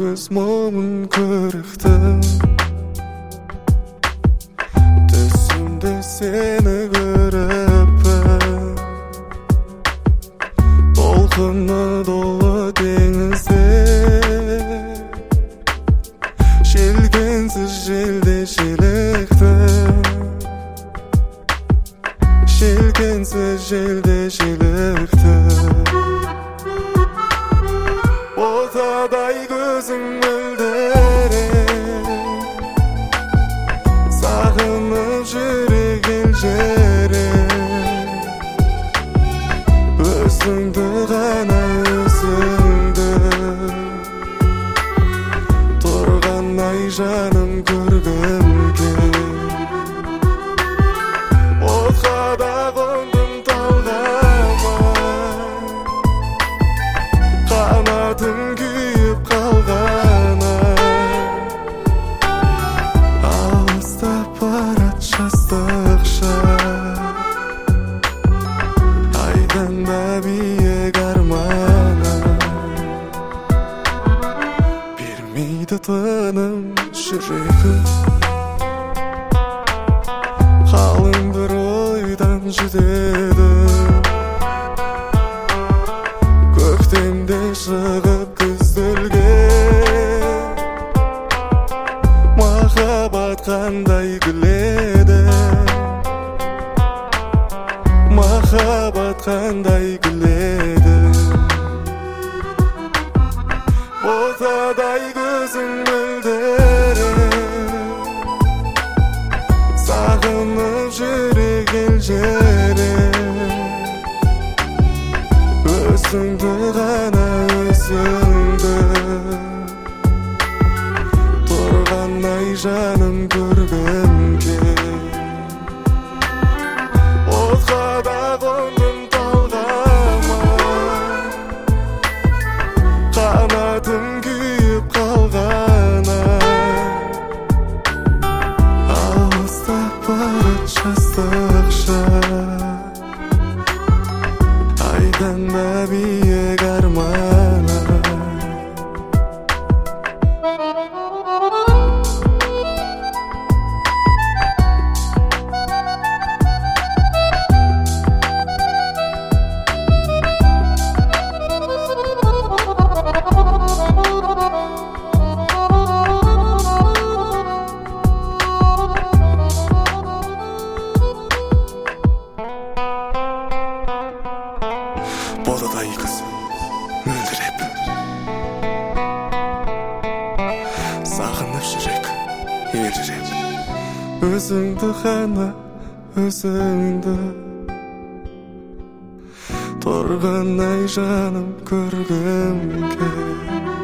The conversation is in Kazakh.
көз момын көрікті. Түсімде сені көріппін, толқыны долы теңізде, желкенсіз желде желікті, желкенсіз желде желікті. Отадай көзің мөлдіреп, сағынып жүрек елжіреп, өзіңді ғана өзіңді, тұрғандай жаным көргім кел. Отқа да қондым талғама, қанатым күйіп қалғана, алыстап барат жастық шақ, айдан да биік арманы, бермейді тыным жүрегім. Қалың бір ойдан жүдеді, көктемде шығып күзделге, махаббат қандай күледі, махаббат қандай күледі. Отадай көзің мөлдіреп, сағынып жүрек елжіреп, өзіңді ғана өзіңді, тұрғандай жаным көргім кел. Отқа да қондым талғама, қанатым күйіп қалғана, алыстап барат жастық шақ, айдан да биік арманы. Бодадай көз мөлдіреп, сағынып жүрек елжіреп, өзіңді ғана өзіңді, тұрғандай жаным көргім кел.